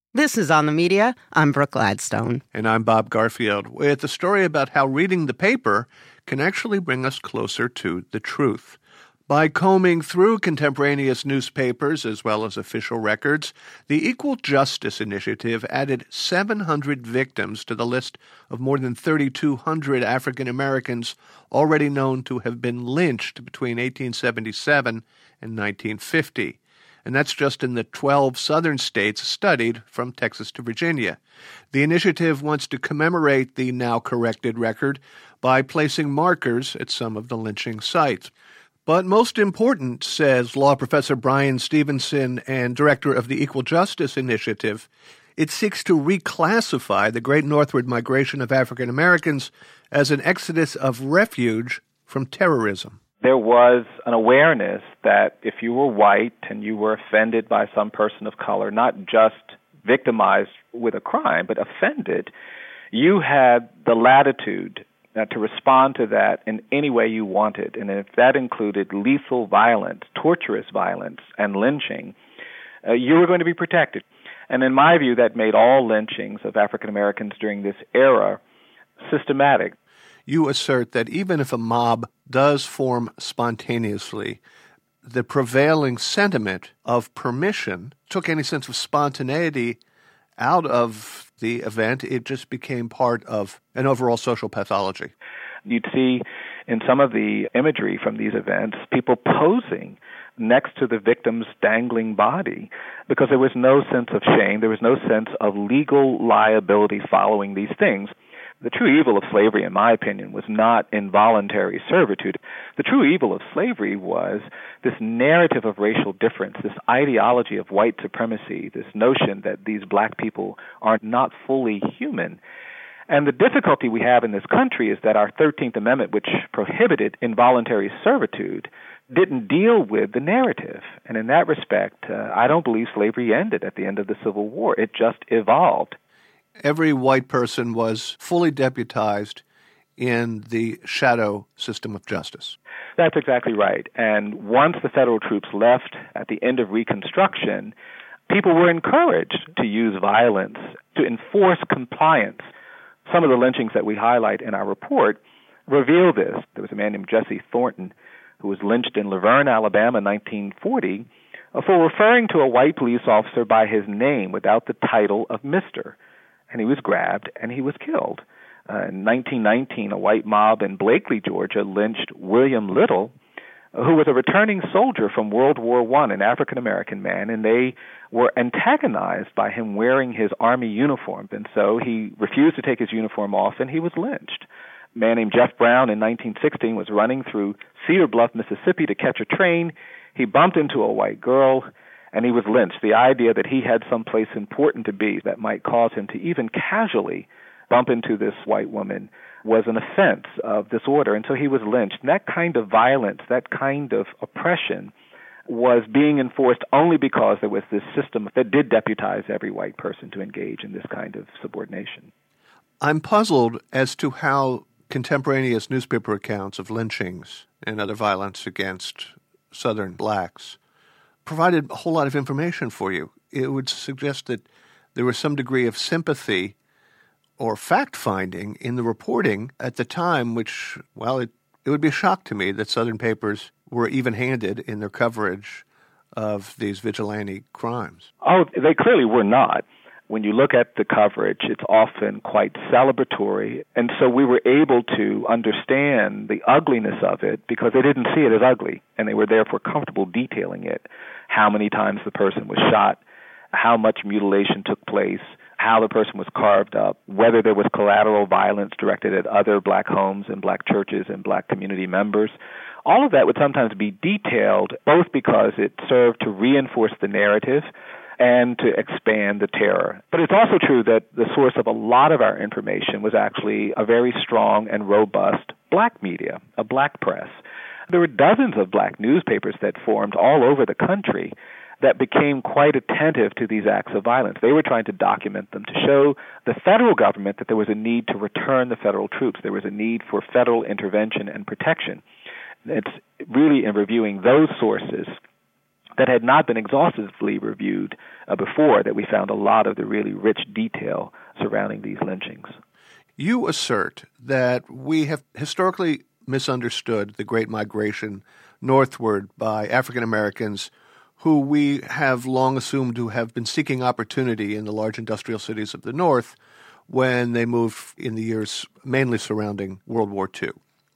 This is On the Media. I'm Brooke Gladstone. And I'm Bob Garfield, with a story about how reading the paper can actually bring us closer to the truth. By combing through contemporaneous newspapers as well as official records, the Equal Justice Initiative added 700 victims to the list of more than 3,200 African Americans already known to have been lynched between 1877 and 1950. And that's just in the 12 southern states studied from Texas to Virginia. The initiative wants to commemorate the now corrected record by placing markers at some of the lynching sites. But most important, says law professor Brian Stevenson and director of the Equal Justice Initiative, it seeks to reclassify the great northward migration of African Americans as an exodus of refuge from terrorism. There was an awareness that if you were white and you were offended by some person of color, not just victimized with a crime, but offended, you had the latitude to respond to that in any way you wanted. And if that included lethal violence, torturous violence, and lynching, you were going to be protected. And in my view, that made all lynchings of African Americans during this era systematic. You assert that even if a mob does form spontaneously, the prevailing sentiment of permission took any sense of spontaneity out of the event. It just became part of an overall social pathology. You'd see in some of the imagery from these events people posing next to the victim's dangling body because there was no sense of shame, there was no sense of legal liability following these things. The true evil of slavery, in my opinion, was not involuntary servitude. The true evil of slavery was this narrative of racial difference, this ideology of white supremacy, this notion that these black people are not fully human. And the difficulty we have in this country is that our 13th Amendment, which prohibited involuntary servitude, didn't deal with the narrative. And in that respect, I don't believe slavery ended at the end of the Civil War. It just evolved. Every white person was fully deputized in the shadow system of justice. That's exactly right. And once the federal troops left at the end of Reconstruction, people were encouraged to use violence to enforce compliance. Some of the lynchings that we highlight in our report reveal this. There was a man named Jesse Thornton who was lynched in Laverne, Alabama in 1940 for referring to a white police officer by his name without the title of Mr., and he was grabbed and he was killed. In 1919, a white mob in Blakely, Georgia, lynched William Little, who was a returning soldier from World War I, an African-American man, and they were antagonized by him wearing his Army uniform, and so he refused to take his uniform off, and he was lynched. A man named Jeff Brown in 1916 was running through Cedar Bluff, Mississippi to catch a train. He bumped into a white girl, and he was lynched. The idea that he had someplace important to be that might cause him to even casually bump into this white woman was an offense of this order, and so he was lynched. And that kind of violence, that kind of oppression was being enforced only because there was this system that did deputize every white person to engage in this kind of subordination. I'm puzzled as to how contemporaneous newspaper accounts of lynchings and other violence against Southern blacks provided a whole lot of information for you. It would suggest that there was some degree of sympathy or fact-finding in the reporting at the time, which, well, it would be a shock to me that Southern papers were even-handed in their coverage of these vigilante crimes. Oh, they clearly were not. When you look at the coverage, it's often quite celebratory, and so we were able to understand the ugliness of it because they didn't see it as ugly, and they were therefore comfortable detailing it. How many times the person was shot, how much mutilation took place, how the person was carved up, whether there was collateral violence directed at other black homes and black churches and black community members. All of that would sometimes be detailed, both because it served to reinforce the narrative and to expand the terror. But it's also true that the source of a lot of our information was actually a very strong and robust black media, a black press. There were dozens of black newspapers that formed all over the country that became quite attentive to these acts of violence. They were trying to document them to show the federal government that there was a need to return the federal troops. There was a need for federal intervention and protection. It's really in reviewing those sources that had not been exhaustively reviewed before, that we found a lot of the really rich detail surrounding these lynchings. You assert that we have historically misunderstood the Great Migration northward by African Americans who we have long assumed to have been seeking opportunity in the large industrial cities of the North when they moved in the years mainly surrounding World War II.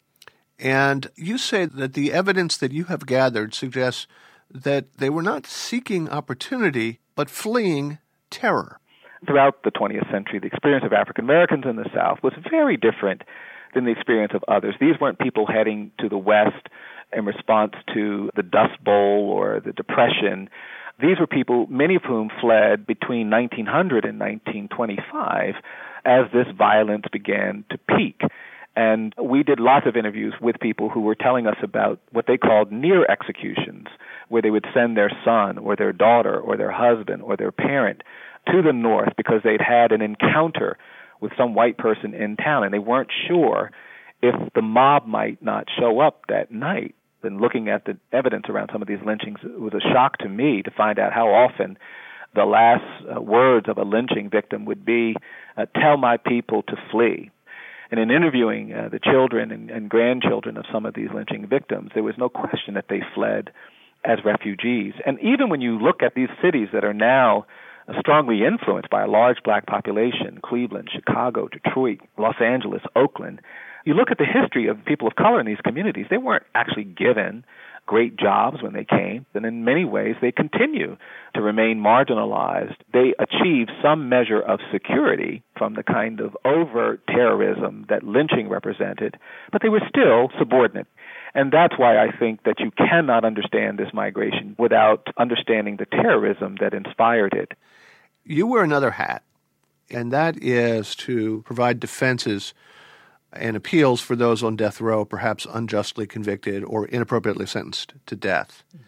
And you say that the evidence that you have gathered suggests that they were not seeking opportunity, but fleeing terror. Throughout the 20th century, the experience of African Americans in the South was very different than the experience of others. These weren't people heading to the West in response to the Dust Bowl or the Depression. These were people, many of whom fled between 1900 and 1925 as this violence began to peak. And we did lots of interviews with people who were telling us about what they called near executions, where they would send their son or their daughter or their husband or their parent to the North because they'd had an encounter with some white person in town, and they weren't sure if the mob might not show up that night. And looking at the evidence around some of these lynchings, it was a shock to me to find out how often the last words of a lynching victim would be, "Tell my people to flee." And in interviewing the children and grandchildren of some of these lynching victims, there was no question that they fled as refugees. And even when you look at these cities that are now strongly influenced by a large black population, Cleveland, Chicago, Detroit, Los Angeles, Oakland, you look at the history of people of color in these communities, they weren't actually given great jobs when they came, and in many ways they continue to remain marginalized. They achieved some measure of security from the kind of overt terrorism that lynching represented, but they were still subordinate. And that's why I think that you cannot understand this migration without understanding the terrorism that inspired it. You wear another hat, and that is to provide defenses and appeals for those on death row, perhaps unjustly convicted or inappropriately sentenced to death. Mm-hmm.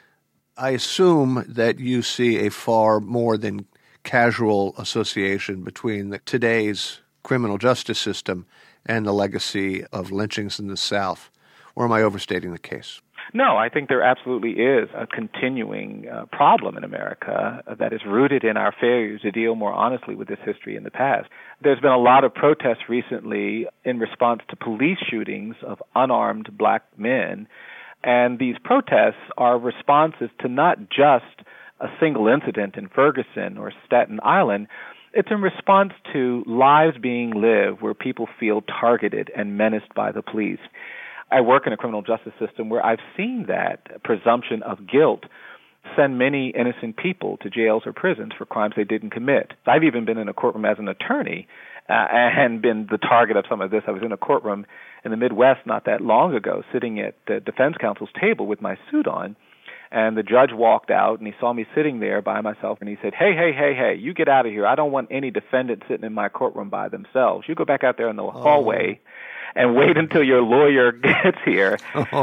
I assume that you see a far more than casual association between today's criminal justice system and the legacy of lynchings in the South. Or am I overstating the case? No, I think there absolutely is a continuing problem in America that is rooted in our failure to deal more honestly with this history in the past. There's been a lot of protests recently in response to police shootings of unarmed black men, and these protests are responses to not just a single incident in Ferguson or Staten Island. It's in response to lives being lived where people feel targeted and menaced by the police. I work in a criminal justice system where I've seen that presumption of guilt send many innocent people to jails or prisons for crimes they didn't commit. I've even been in a courtroom as an attorney and been the target of some of this. I was in a courtroom in the Midwest not that long ago, sitting at the defense counsel's table with my suit on, and the judge walked out, and he saw me sitting there by myself, and he said, hey, you get out of here. I don't want any defendant sitting in my courtroom by themselves. You go back out there in the hallway and wait until your lawyer gets here.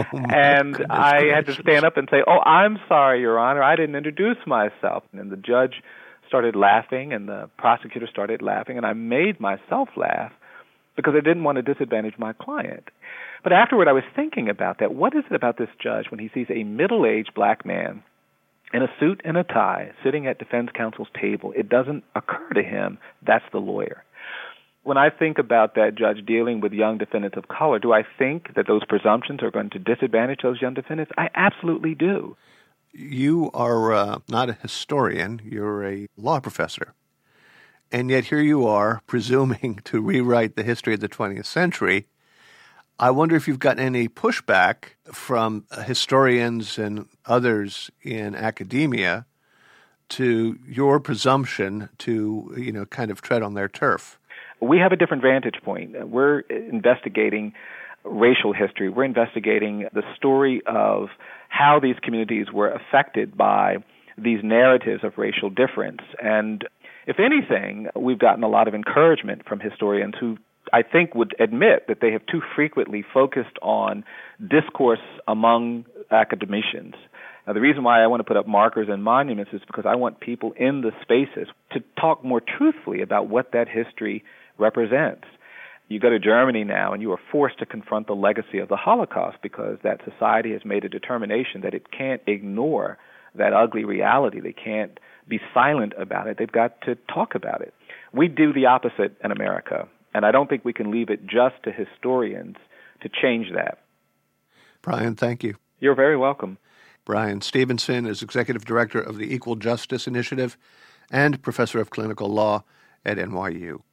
And I had to stand up and say, I'm sorry, Your Honor, I didn't introduce myself. And the judge started laughing, and the prosecutor started laughing, and I made myself laugh because I didn't want to disadvantage my client. But afterward, I was thinking about that. What is it about this judge when he sees a middle-aged black man in a suit and a tie sitting at defense counsel's table? It doesn't occur to him that's the lawyer. When I think about that judge dealing with young defendants of color, do I think that those presumptions are going to disadvantage those young defendants? I absolutely do. You are not a historian. You're a law professor. And yet here you are presuming to rewrite the history of the 20th century. I wonder if you've gotten any pushback from historians and others in academia to your presumption to, kind of tread on their turf. We have a different vantage point. We're investigating racial history. We're investigating the story of how these communities were affected by these narratives of racial difference. And if anything, we've gotten a lot of encouragement from historians who I think would admit that they have too frequently focused on discourse among academicians. Now, the reason why I want to put up markers and monuments is because I want people in the spaces to talk more truthfully about what that history represents. You go to Germany now and you are forced to confront the legacy of the Holocaust because that society has made a determination that it can't ignore that ugly reality. They can't be silent about it. They've got to talk about it. We do the opposite in America, and I don't think we can leave it just to historians to change that. Bryan, thank you. You're very welcome. Bryan Stevenson is Executive Director of the Equal Justice Initiative and Professor of Clinical Law at NYU.